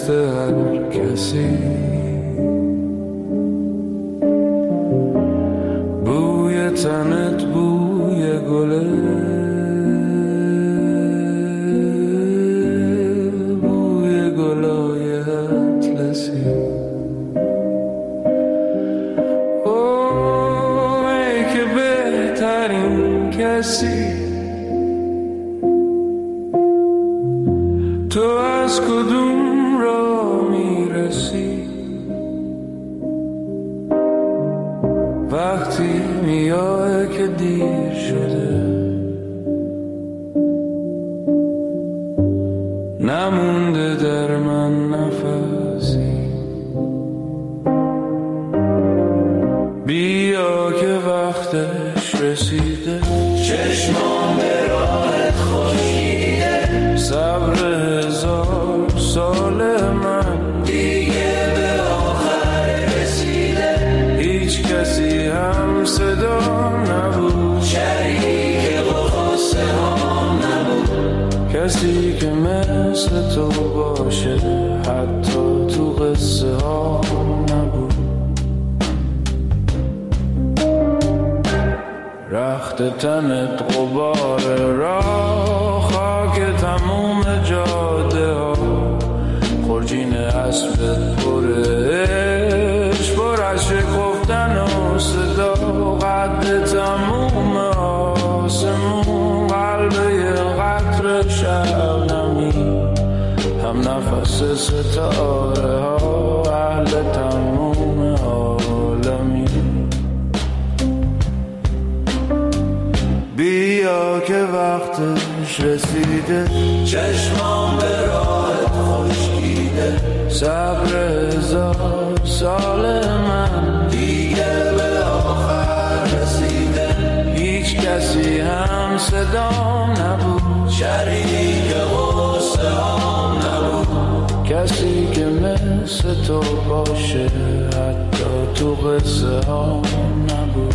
دست هر کسی، بوی تنت بوی گله، بوی گلای اطلسی. اوه ای که بهترین کسی، تو از کدوم را میرسی؟ وقتی میای که دیر شده، نمونده در من نفسی. بیا که وقتش رسیده، چشمان به راهت خشکیده، صبر هزار سال من دیگه به آخر رسیده. هیچ کسی هم صدا نبود، شریک قصه ها نبود، کسی که مثل تو باشه حتی تو قصه ها نبود. رخت تنت غبار راه، خاک تموم جاده ها، خرجین اسبت پرش پر از شکفتن و صدا، قد تموم آسمون، قلب یه قطر شبنمی، هم نفس ستاره ها، اهل تموم عالمی. بیا که وقتش رسیده، چشمان به راهت خشکیده، صبر هزار سال من دیگه به آخر رسیده. هیچ کسی هم صدام نبود، شریک قصه هم نبود، کسی که مثل تو باشه حتی تو قصه هم نبود.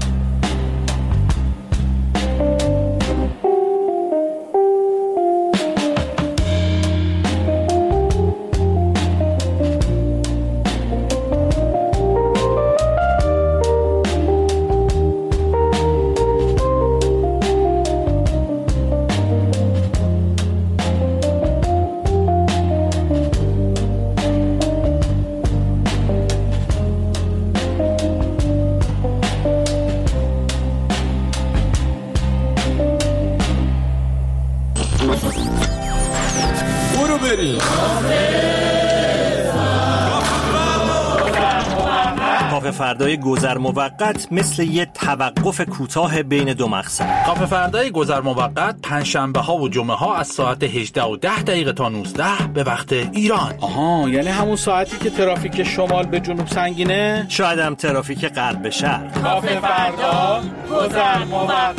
کافه فردای گذر موقت مثل یه توقف کوتاه بین دو مقصد. کافه فردای گذر موقت پنجشنبه ها و جمعه ها از ساعت 18:10 تا 19 به وقت ایران. آها، یعنی همون ساعتی که ترافیک شمال به جنوب سنگینه؟ شاید هم ترافیک غرب به شرق. کافه فردا گذر موقت.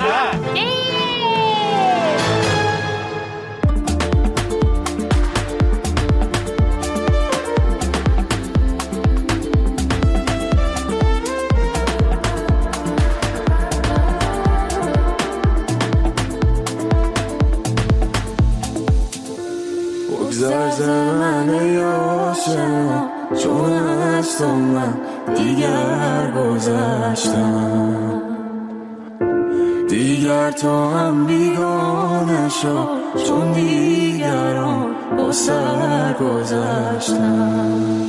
بگذار زمن یاسم، چون از تو من دیگر گذشتم، دیگر تو هم بیگانه شو، چون دیگران با سر گذشتم.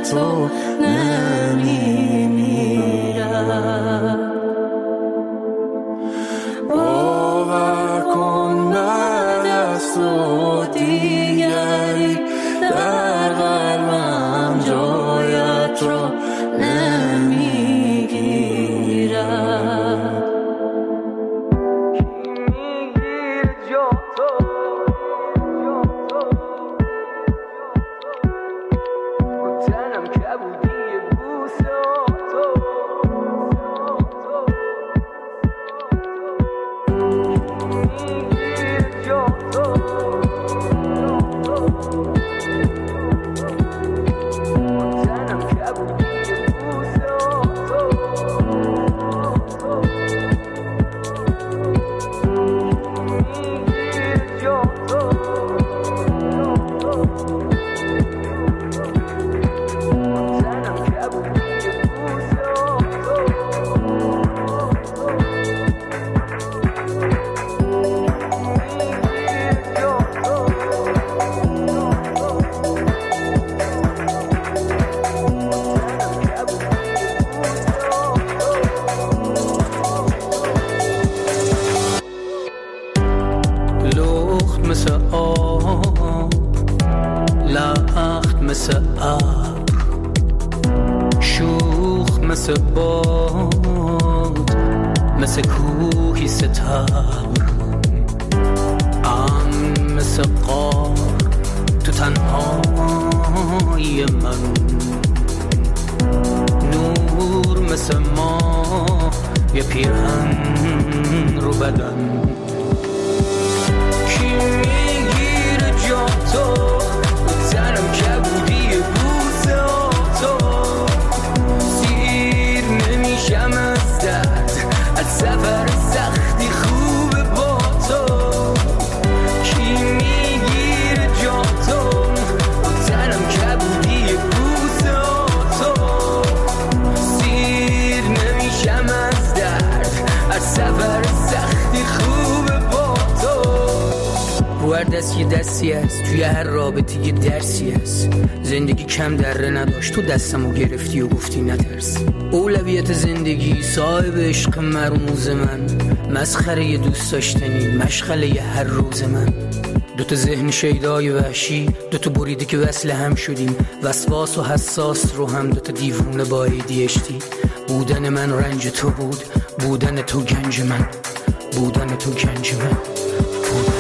تو نمیمیرم. باور کن بعد از تو دیگری در قلبم جایت رو نمیگیرم. مثل باد، مثل کوهی ستبر، مثل قار تو تنهایی من، نور مثل ما یه پیرهن رو بدن. کی میگیره جا تو تنم کبودی بوسه تو، سیر نمیشم از درد، از سفر سختی خوبه با تو. کی میگیره جا تو تنم کبودی بوسه تو، سیر نمیشم از درد، از سفر سختی خوبه با تو. رو هر دست یه دستی هست، توی هر رابطه یه درسی هست. زندگی کم دره نداشت، تو دستمو گرفتی و گفتی نترس. اولویت زندگی صاحب عشق مرموز من، مسخره یه دوست داشتنی، مشغله یه هر روز من. دوتا ذهن شیدای وحشی، دوتا بریده که وصل هم شدیم، وسواس و حساس رو هم دوتا دیوونه با ADHD. بودن من رنج تو بود، بودن تو گنج من، بودن تو گنج من، بودن.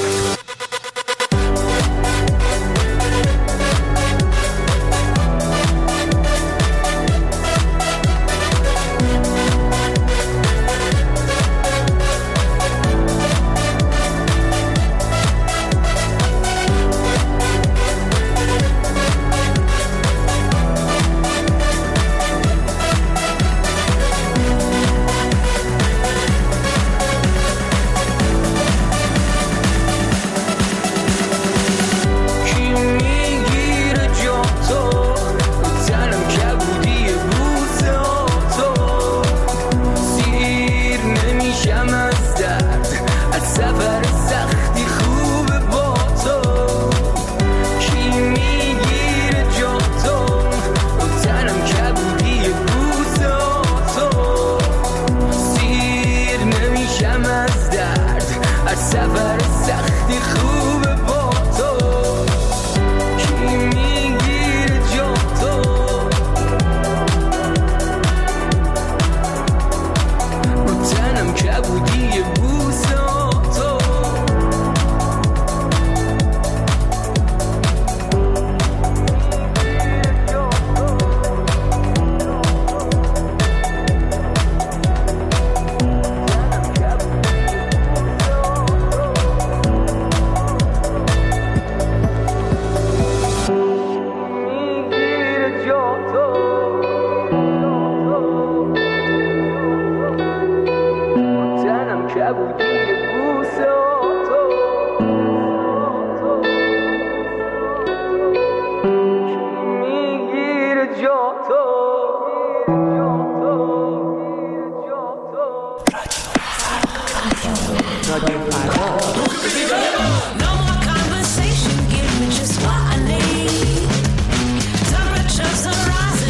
Conversation, give me just what I need. Temperatures are rising.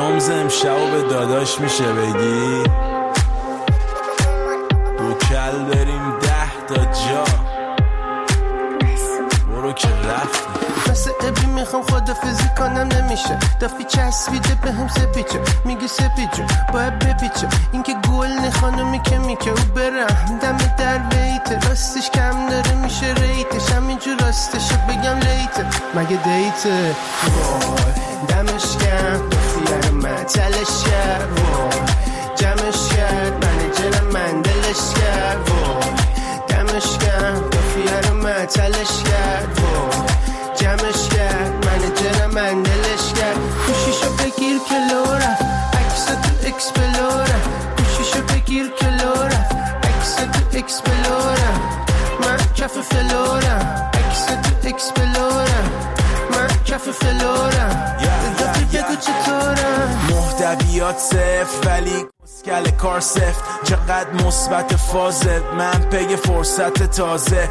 رمز امشب به داداش میشه بگی دو کل بریم 10 تا جا برو که رفتی مثل ابی میخوام خدافزی کنم نمیشه دافی چسبیده به هم سپیچه میگه سپیچه باید بپیچه این که گل نخانمی که میکه او برم دم در بیته راستش کم داره میشه ریتش همینجور راستشو بگم لیته مگه دیته وای دمش کرد دافیه رو معطلش کرد وای جمعش کرد منیجرم مندلش کرد وای دمش کرد دافیه رو معطلش کرد وای جمعش کرد منیجرم مندلش کرد گوشیشو بگیر که لورا عکس تو اکسپلورا گوشیشو بگیر که لورا عکس تو اکسپلورا من کف فلورا عکس تو اکسپلورا من کف فلورا دفعی بگو چطورم محتویات صفر ولی اسکل کار سفت چقدر مثبت فازه من پی فرصت تازه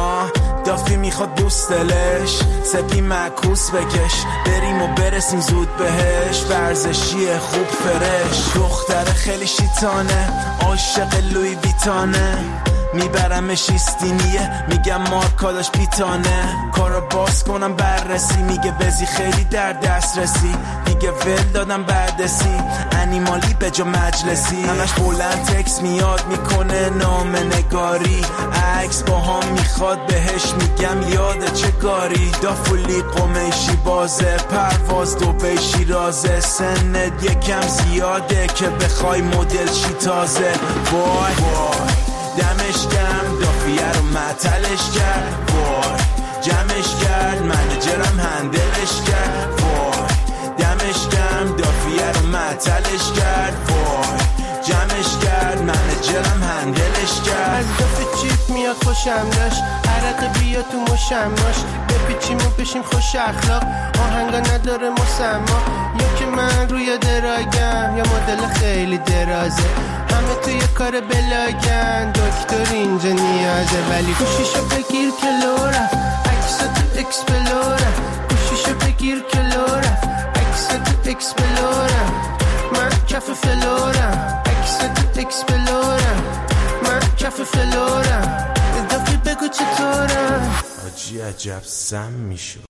دافی میخواد دوست دلش سپی معکوس بکش بریم و برسیم زود بهش ورزشیه خوب فرش دختر خیلی شیطانه عاشق لوی ویتانه میبرمش ایستینیه میگم مارکاداش پیتانه کارو باز کنم بررسی میگه بزی خیلی در دست رسی دیگه ول دادم بردسی انیمالی به جا مجلسی همش بلند تکس میاد میکنه نام نگاری عکس با هم میخواد بهش میگم یاده چه کاری دافولی قمیشی بازه پرواز دو بیشی رازه سنت یکم زیاده که بخوای مدل چی تازه وای وای دمش گرم دافیه رو معطلش کرد وای جمعش کرد منیجرم هندلش کرد وای دمش گرم دافیه رو معطلش کرد وای جمعش کرد منیجرم هندلش کرد از دافه چیپ میاد خوشم داشت عرق بیا تو مشماش بپیچیم و بشیم خوش اخلاق آهنگا نداره مسما یا که من روی دراگم یا مدل خیلی درازه همه توی کار بلاگن دکتر اینجا نیازه ولی گوشیشو بگیر که لورا عکس تو اکسپلورا گوشیشو بگیر که لورا عکس تو اکسپلورا من کف فلورا عکس تو اکسپلورا من کف فلورا دافی بگو چطورم آجی عجب سم میشو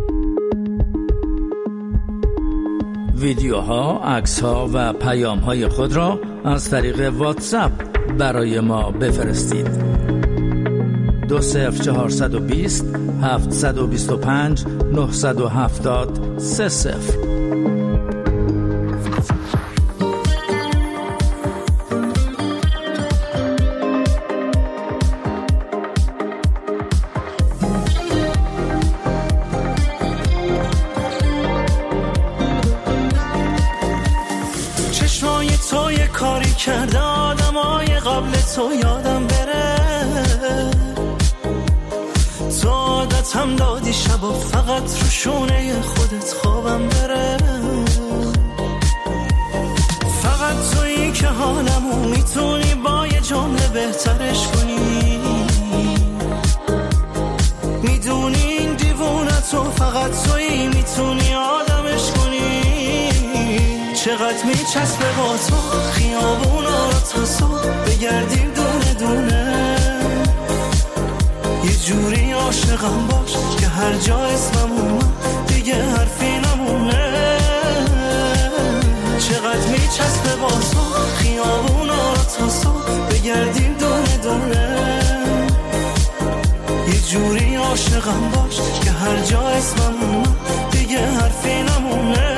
ویدیوها، عکس‌ها و پیام‌های خود را از طریق واتساپ برای ما بفرستید. 20420 725 970 30. کرده آدمای قبل تو یادم بره تو عادتم دادی شبا فقط رو شونه خودت خوابم بره فقط تویی که حالمو میتونی با یه جمله بهترش کنی میدونی این دیوونه تو فقط تویی میتونی آدمش کنی چقدر میچسبه با تو خیابونا رو تا صبح بگردیم دونه دونه یه جوری عاشقم باش که هر جا اسمم اومد دیگه حرفی نمونه چقدر میچسبه با تو خیابونا رو تا صبح بگردیم دونه دونه یه جوری عاشقم باش که هر جا اسمم اومد دیگه حرفی نمونه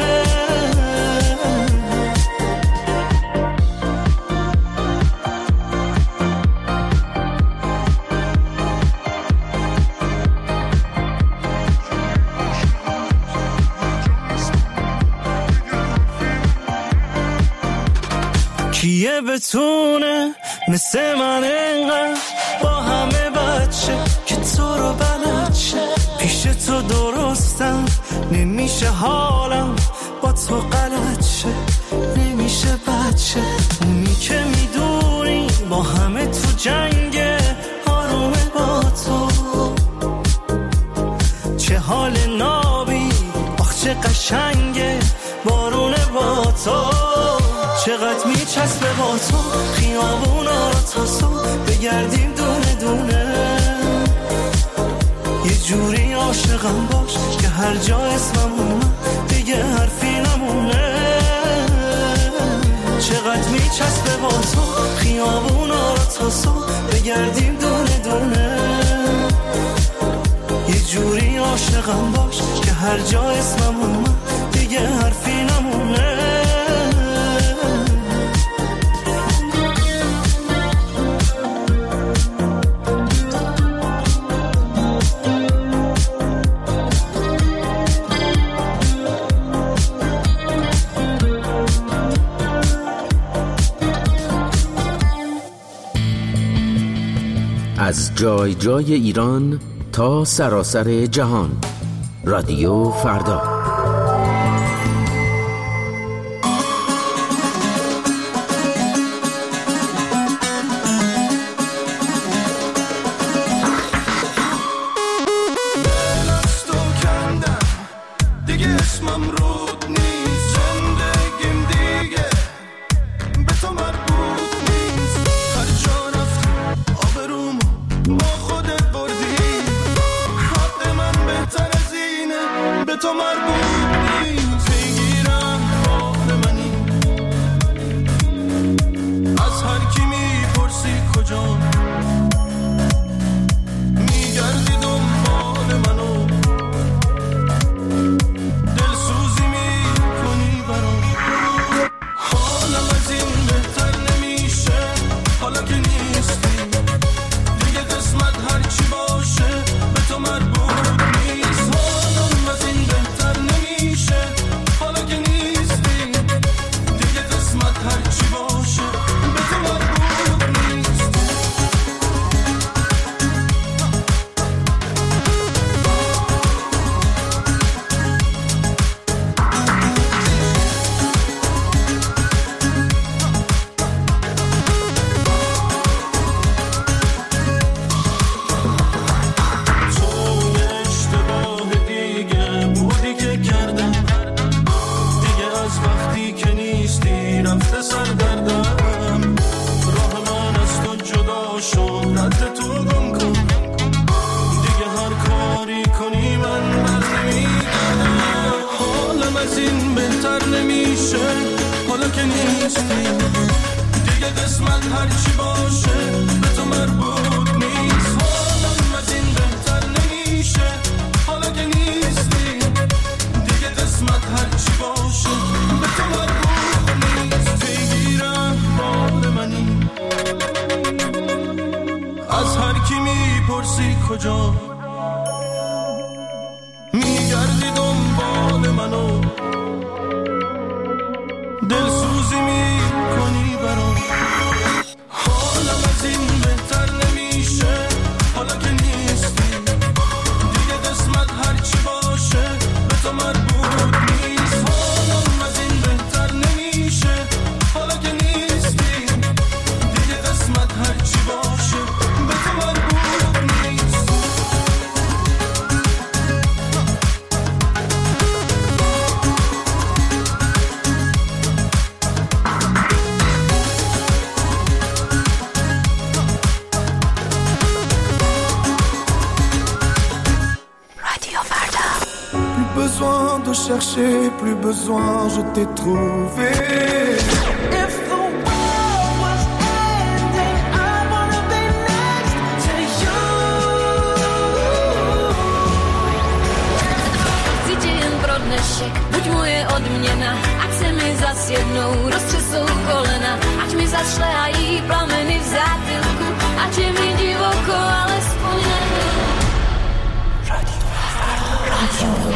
کیه بتونه مثل من انقدر با همه بچه که تو رو بلد شه پیش تو درستم نمیشه حالم با تو غلط شه نمیشه بچه اونی که میدونی با همه تو جنگه آرومه با تو چه حال نابی آخ چه قشنگه بارونه با چقدر میچسبه با تو خیابونا رو تا صبح بگردیم دونه دونه یه جوری عاشقم باش که هر جا اسمم اومد دیگه حرفی نمونه چقدر میچسبه با تو خیابونا رو تا صبح بگردیم دونه دونه یه جوری عاشقم باش که هر جا اسمم اومد دیگه حرفی نمونه از جای جای ایران تا سراسر جهان، رادیو فردا. Chercher, plus besoin, je t'ai trouvé. If the world was ending, I wanna be next to you. Cíti jen pro dnešek, buď moje odměna, ať se mi zas jednou roztřesou kolena, ať mi zašlehají plameny v zátylku, ať je mi divoko, alespoň nebyl. Radio.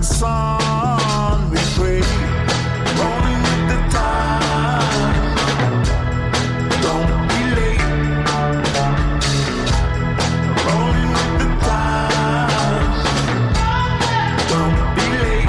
sun, we pray, rolling with the tide. Don't be late, rolling with the tide. Don't be late.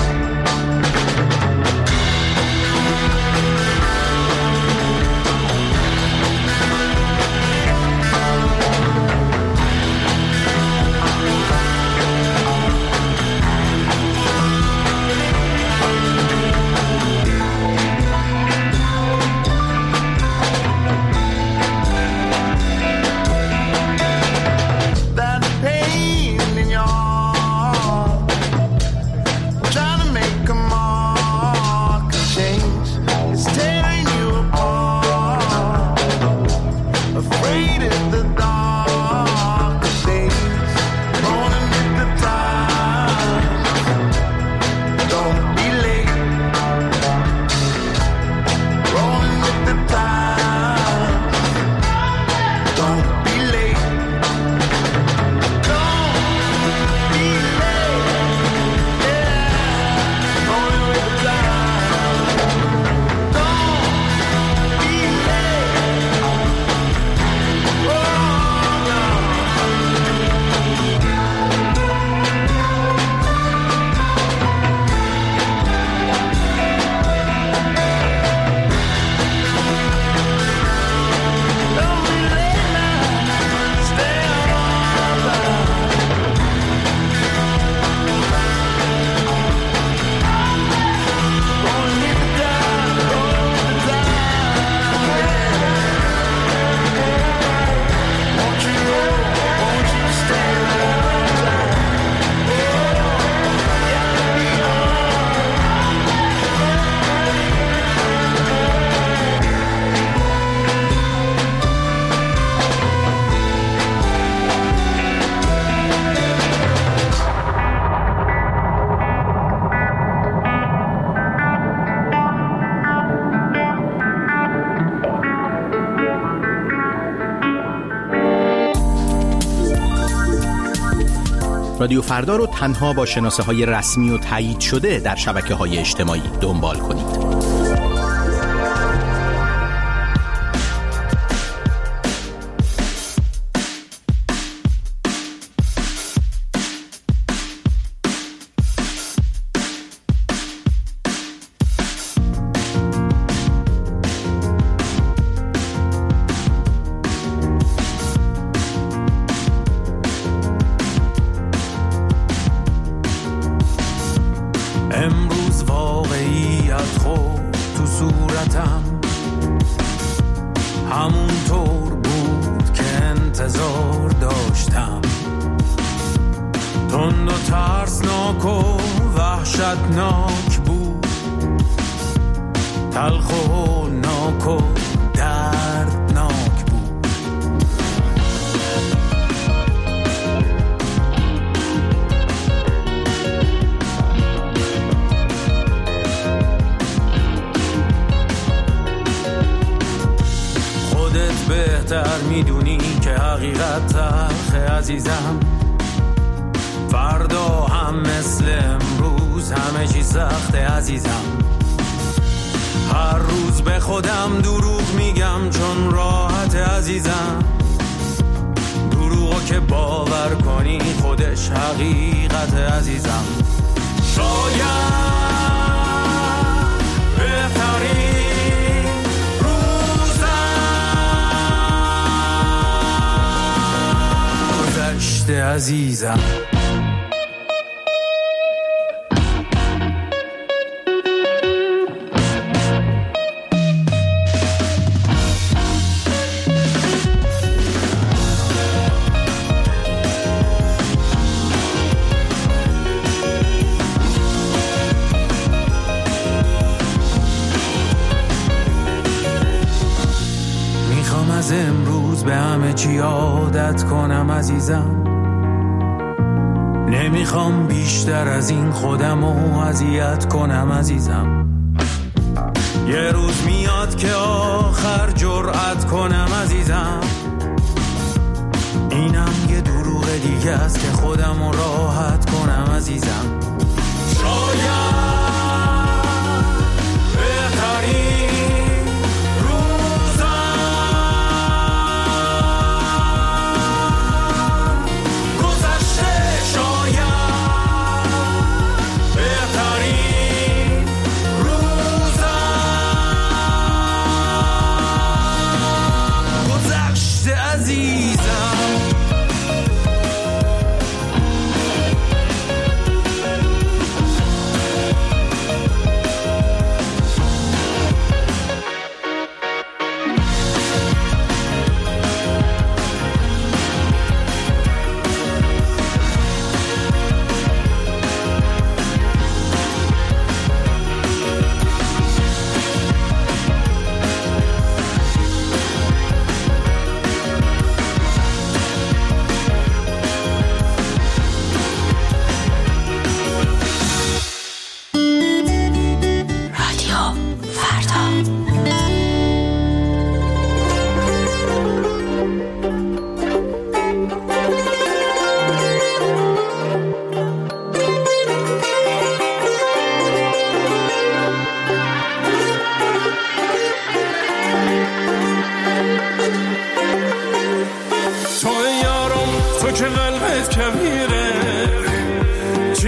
رادیو فردا رو تنها با شناسه‌های رسمی و تایید شده در شبکه‌های اجتماعی دنبال کنید. امروز واقعیت خود تو صورتم همونطور بود که انتظار داشتم، تند و ترسناک و وحشتناک بود، تلخ و ناک و دردناک بود. بهتر میدونی که حقیقت تلخه عزیزم، فردا هم مثل امروز همه چی سخته عزیزم. هر روز به خودم دروغ میگم چون راحت عزیزم، دروغو که باور کنی خودش حقیقت عزیزم. شاید بهترین عزیزم. میخوام از امروز به همه چی عادت کنم عزیزم، نمیخوام بیشتر از این خودمو اذیت کنم عزیزم. یه روز میاد که آخر جرأت کنم عزیزم، اینم یه دروغ دیگه است که خودمو راحت کنم عزیزم.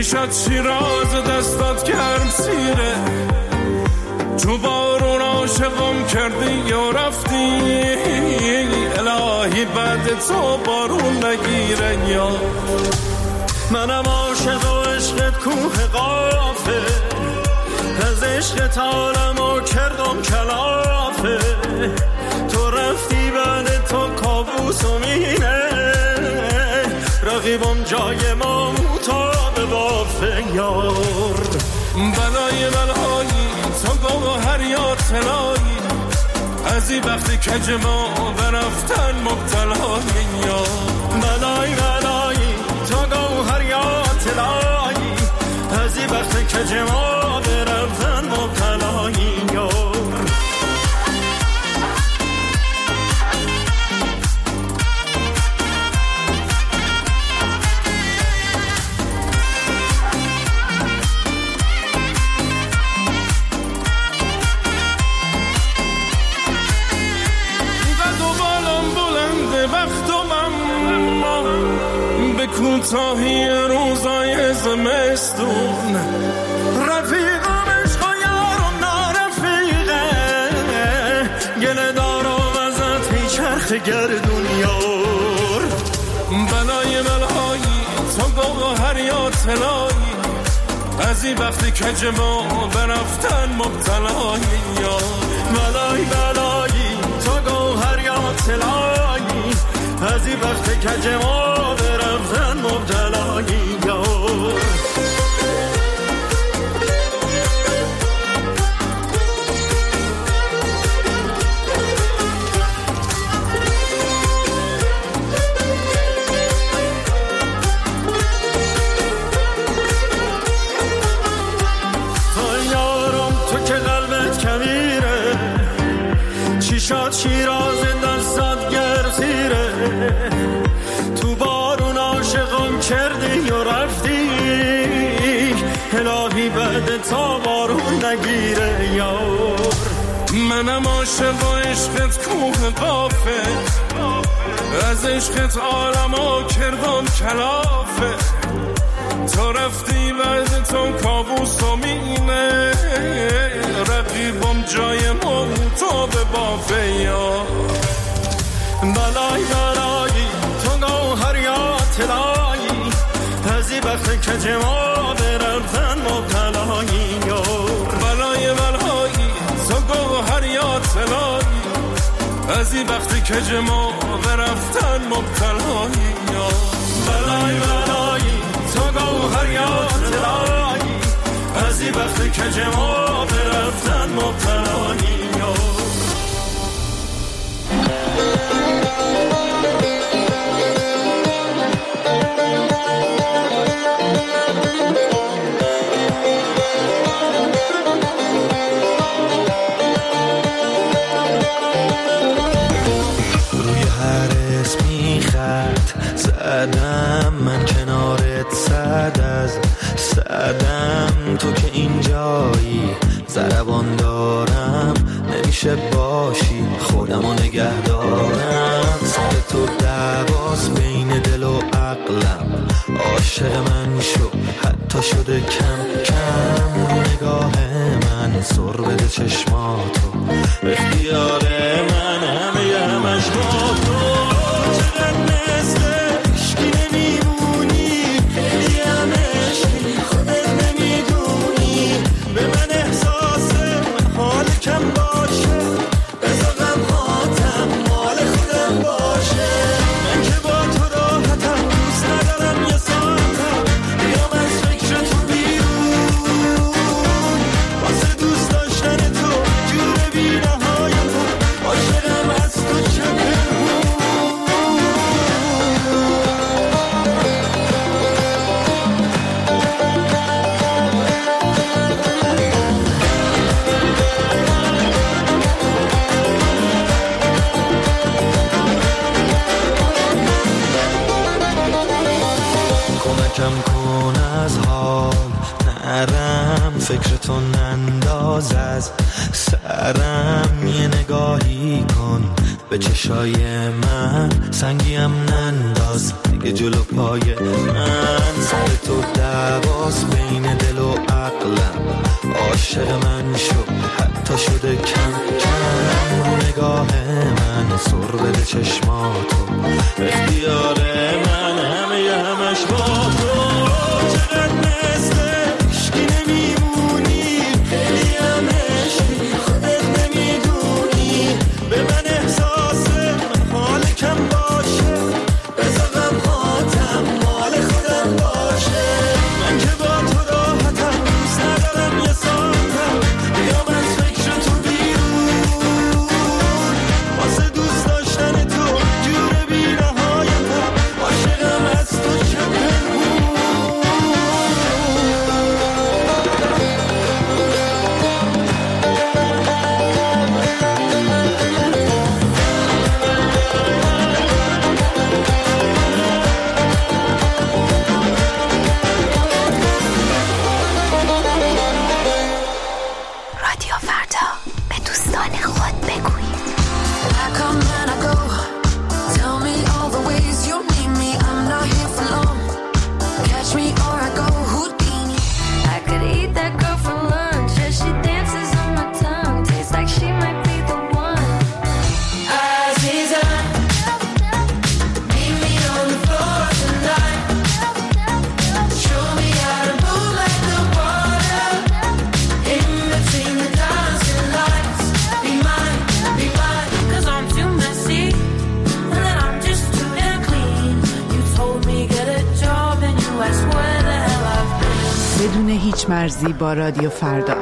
چشات شیراز دستات گرم سیره تو بارون عاشقم کردی یا رفتی الهی بعد تو بارون نگیره یا منم عاشق و عشقت کوه قافه از عشقت عالمو کردم کلافه تو رفتی بعد تو کابوس و مینه رقیبم جای ما مطابق بافه یار بلای بلایی تو گوهر یا طلایی از این وقتی کج ما برفتن مبتلایی یا بلای تو گوهر یا طلایی از این وقتی کج ما برفتن مبتلایی یار کوتاهی روزای زمستون رفیقم عشق و یارم نارفیقه گله دارم ازت هی چرخ گردون یار بلای بلایی تو گوهر یا طلایی از این وقتی کج ما برفتن مبتلایی یا بلای تو گوهر یا طلایی از این وقتی کج ما برفتن مبتلایی یار تو یارم تو که قلبت کمیره چیشات شیراز دستات گرسیره تو بارون عاشقم کردی و رفتی الهی بعد تا بارون نگیره یار منم عاشق و عشقت کوه قافه از عشقت عالمو کردم کلافه تو رفتی بعد تو کابوس و مینه رقیبم جای ما تو به بافه یا بلای تو گوهر یا طلایی از این وقت کج ما برفتن مبتلایی یار بلای تو گوهر یا طلایی از این وقت کج ما برفتن مبتلایی یار بلای تو گوهر یا طلایی از این وقت کج ما برفتن مبتلایی یار زدم من کنارت صدم تو که اینجایی ضربان دارم نمیشه باشی خودمو نگه دارم سر تو دعواست بین دل و عقلم عاشق من شو حتی شده کم کم رو نگاه من سر بده چشماتو اختیار من همه همش با تو چقدر مثل عشقی نمیمونی خیلیم عشقی خودت نمیدونی به من احساس حال کم باشه بذار غمهاتم مال خودم باشه من که با تو راحتم دوست ندارم یه ساعتم بیام از فکر تو بیرون واسه دوست داشتن تو جور بی‌نهایتم عاشقم از تو چه کم کن از حال نرم فکرتو ننداز از سرم یه نگاهی کن به چشای من سنگیم ننداز دیگه جلو پای من سر تو دعواست free or I go Houdini. I could eat that girl for lunch as she dances on my tongue. Tastes like she might be the one. Aziza, meet me on the floor tonight. Show me how to move like the water in between the dancing lights. Be mine, 'cause I'm too messy and then I'm just too damn clean. You told me get a job and you asked where the hell I've been. بدون هیچ مرزی با رادیو فردا.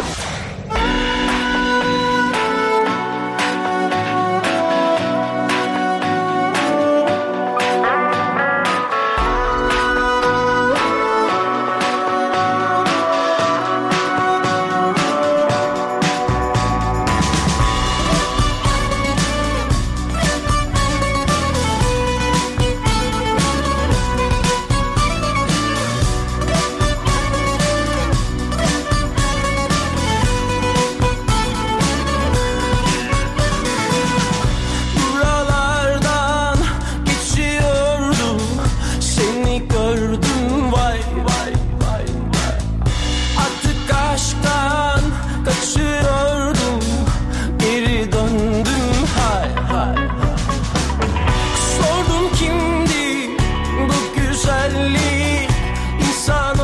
Buralardan geçiyordum, seni gördüm vay vay vay vay. Artık aşktan kaçıyordum, geri döndüm hay hay hay. Sordum kimdi bu güzellik, insan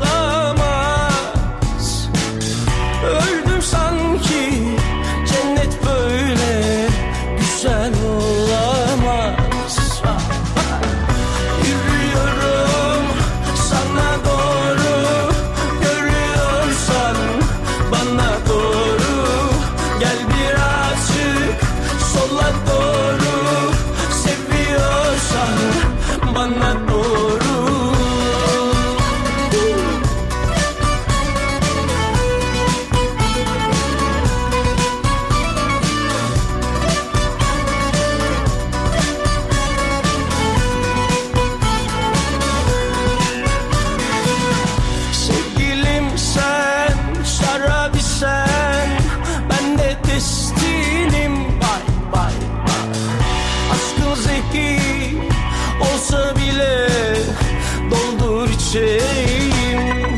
olamaz. Öldüm sanki, cennet böyle güzel olamaz. Yürüyorum sana doğru, görüyorsan bana doğru. Gel birazcık sola doğru, seviyorsan bana doğru. Sevgilim sen, şarabi sen, ben de destinim bay bay bay. Aşkın zehir olsa bile doldur içeyim.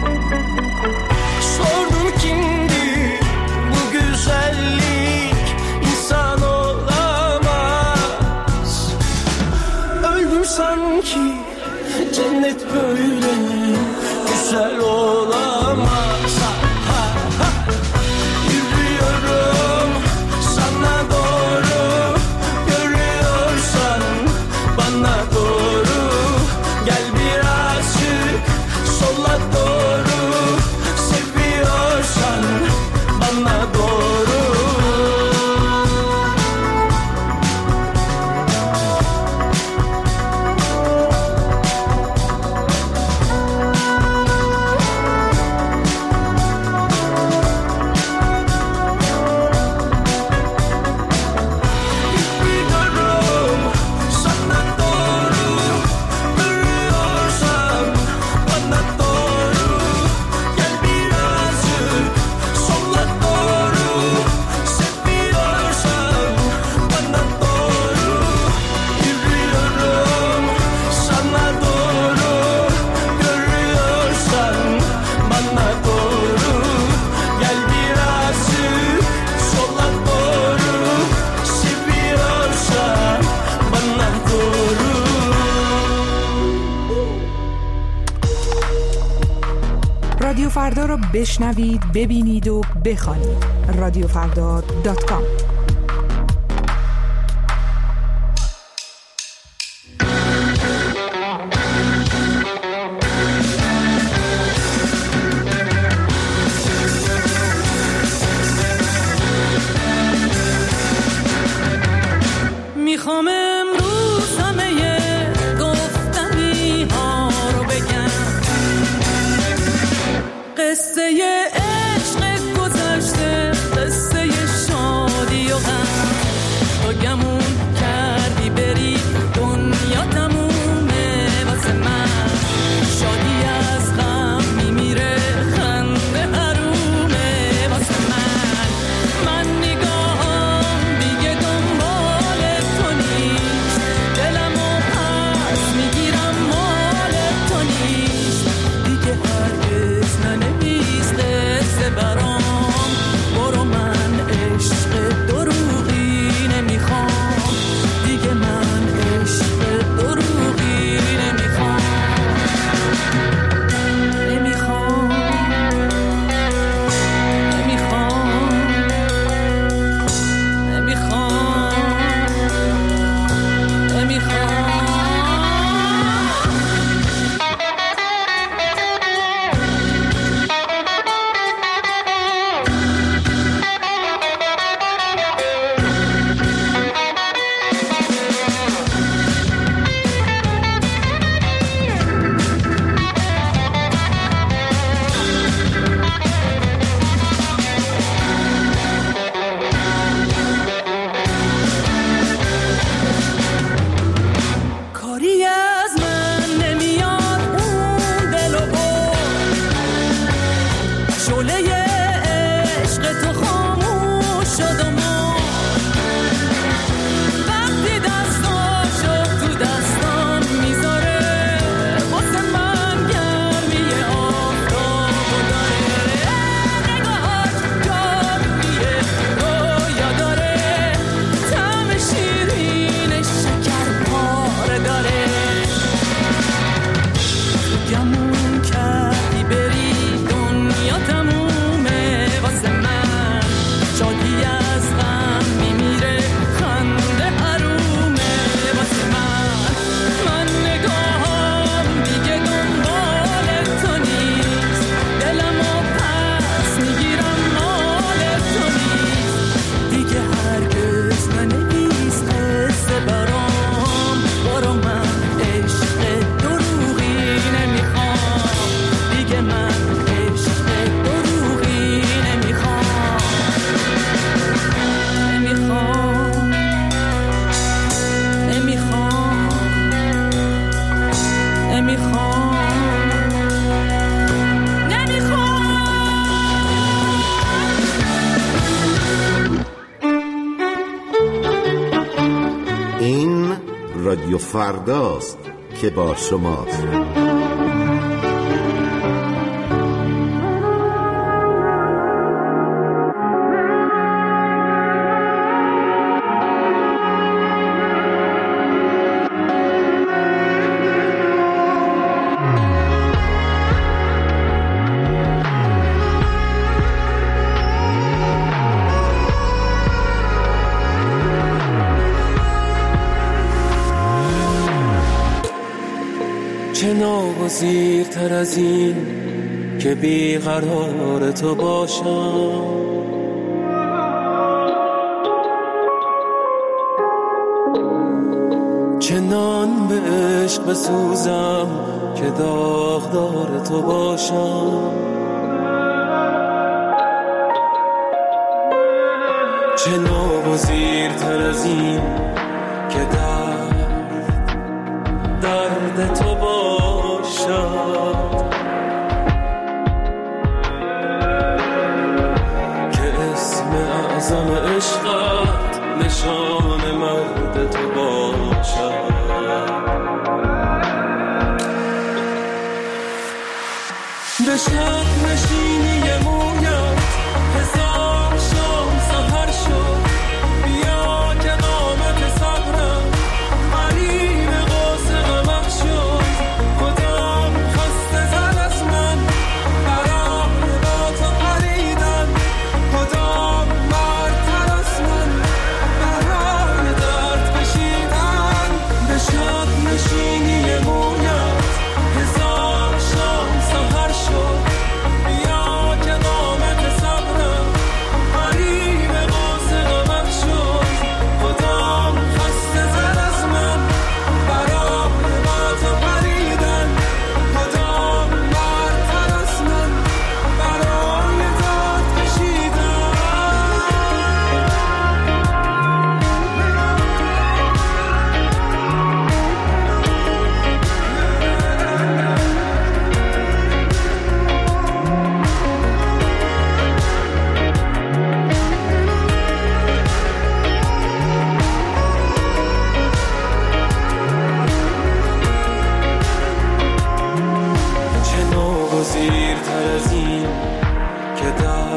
Sordum kimdi bu güzellik, insan olamaz. Öldüm sanki, cennet böyle güzel olamaz. Ha, ha, ha. Yürüyorum sana doğru, görüyorsan bana doğru. Gel birazcık sola doğru, seviyorsan bana doğru. Yürüyorum sana doğru, görüyorsan bana doğru. Gel birazcık sola doğru, seviyorsan bana doğru. Yürüyorum sana doğru, görüyorsan bana doğru. Gel birazcık sola doğru, seviyorsan bana doğru. رادیو فردا رو بشنوید، ببینید و بخوانید. رادیوفردا.com. میخوام امروز همه گفتنی ها رو بگم، قصه عشق گذشته، قصه شادی و رادیو فرداست که با شماست. چه ناگزیرتر از این که بیقرار تو باشم، چنان به عشق بسوزم که داغدار تو باشم، چه ناگزیرتر از این که درد تو باشد، که اسم اعظم عشقت نشان مرد تو باشد. به شب نشینی مویت هزار شام سحر شد، بیا که قامت صبرم قریب قوس غمت شد. کدام خسته زد از من برای با تو پریدن، کدام مرتر از من برای درد کشیدن. به شب نشینی مویت هزار شام سحر شد، بیا که قامت صبرم قریب قوس غمت شد. کدام خسته زد از من برای با تو پریدن، کدام برتر از من برای درد کشیدن. چه ناگزیرتر از این که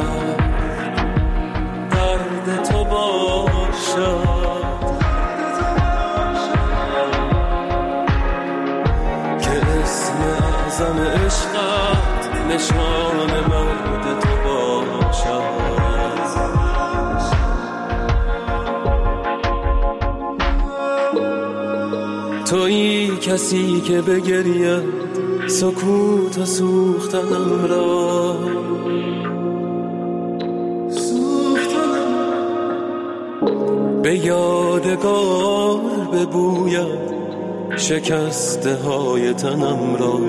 درد تو باشد، که اسم اعظم عشقت نشان مرد تو باشد. تویی کسی که بگرید سکوت و سوختنم را، به یادگار ببوید شکسته های تنم را.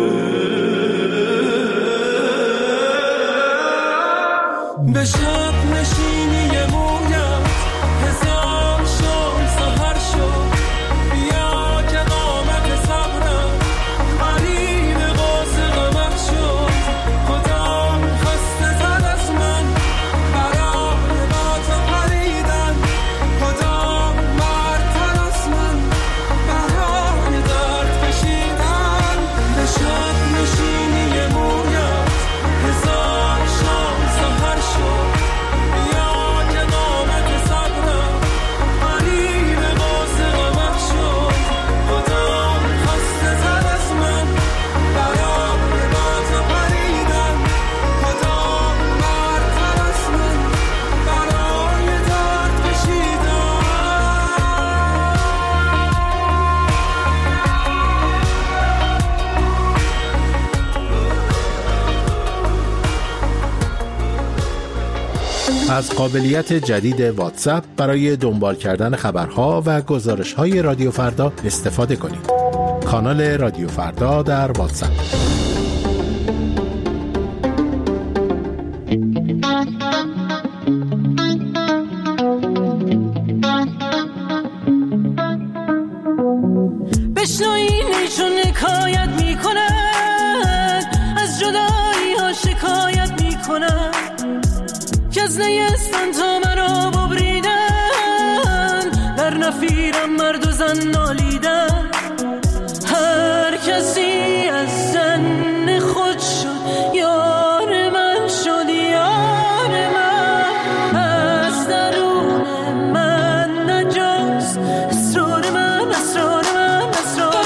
به شب نشینی مویت هزار شام سحر شد، بیا که قامت صبرم قریب قوس غمت شد. کدام خسته زد از من برای با تو پریدن، کدام مرتر از من برای درد کشیدن. به شب نشینی مویت هزار شام سحر شد، بیا که قامت صبرم قریب قوس غمت شد. کدام خسته زد از من برای با تو پریدن، کدام مرتر از من برای درد کشیدن. از قابلیت جدید واتساپ برای دنبال کردن خبرها و گزارش‌های رادیو فردا استفاده کنید. کانال رادیو فردا در واتساپ. بشنوینی چون حکایت میکنن، از جدایی ها شکایت میکنن، که از نیستن تا مرا ببریدن، در نفیرم مرد و زن نالیدن. هر کسی از زن خود شد یار من شد، یار من از درون من نجاست اسرار من، اسرار من، اسرار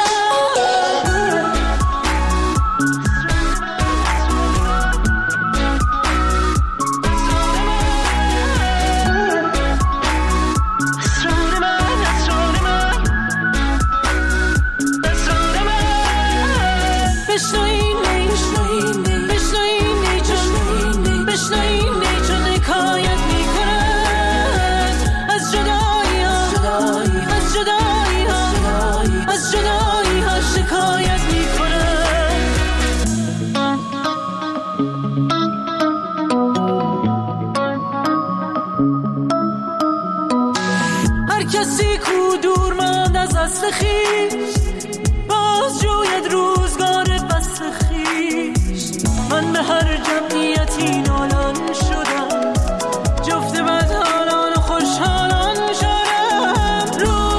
کسی کو دور ماند از اصل خویش، باز جوید روزگار بس خویش. من به هر جمعیتی نالان شدم، جفت بدحالان و خوشحالان شدم.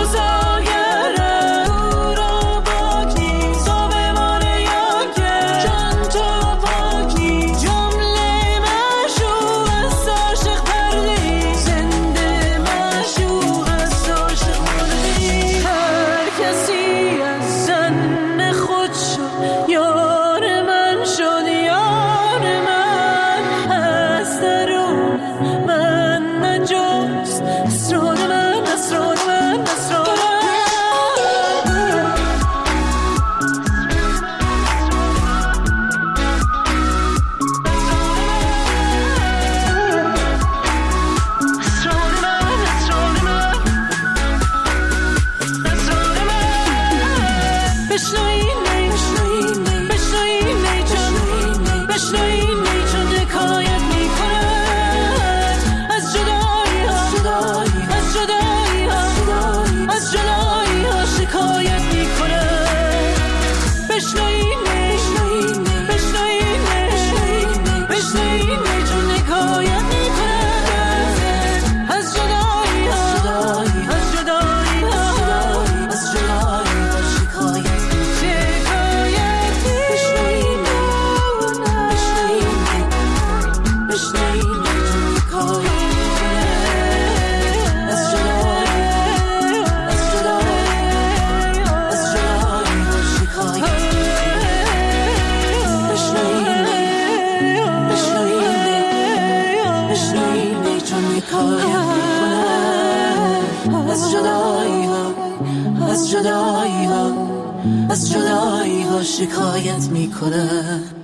روزاگرم او را پاک نیست، آبمان یاکه جان تو پاک نیست. جمله مشوق از عاشق پرده، زنده مشوق از عاشق پرده. هر کسی از زن خود شد یار من شد، یار من از درون من نجاست اسرار من، اسرار من، اسرار از جدایی ها شکایت میکنه.